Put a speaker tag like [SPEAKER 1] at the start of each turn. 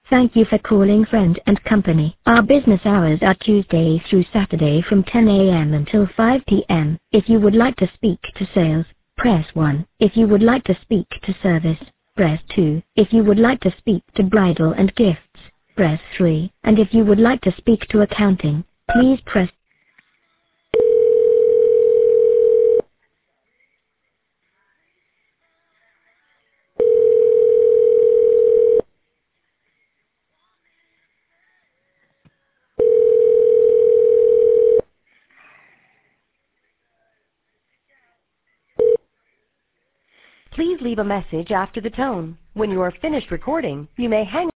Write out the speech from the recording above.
[SPEAKER 1] Thank you for calling Friend and Company. Our business hours are Tuesday through Saturday from 10 a.m. until 5 p.m. If you would like to speak to sales, press 1. If you would like to speak to service, press 2. If you would like to speak to bridal and gifts, press 3. And if you would like to speak to accounting, please press.
[SPEAKER 2] Please leave a message after the tone. When you are finished recording, you may hang